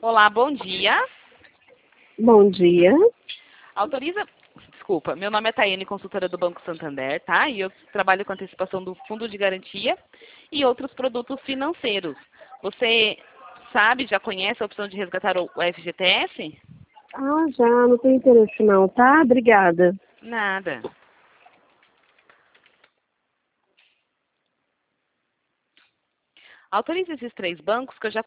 Olá, bom dia. Bom dia. Autoriza... Desculpa, meu nome é Taiane, consultora do Banco Santander, tá? E eu trabalho com antecipação do Fundo de Garantia e outros produtos financeiros. Você sabe, já conhece a opção de resgatar o FGTS? Ah, já, não tem interesse não, tá? Obrigada. Nada. Autorize esses 3 bancos que eu já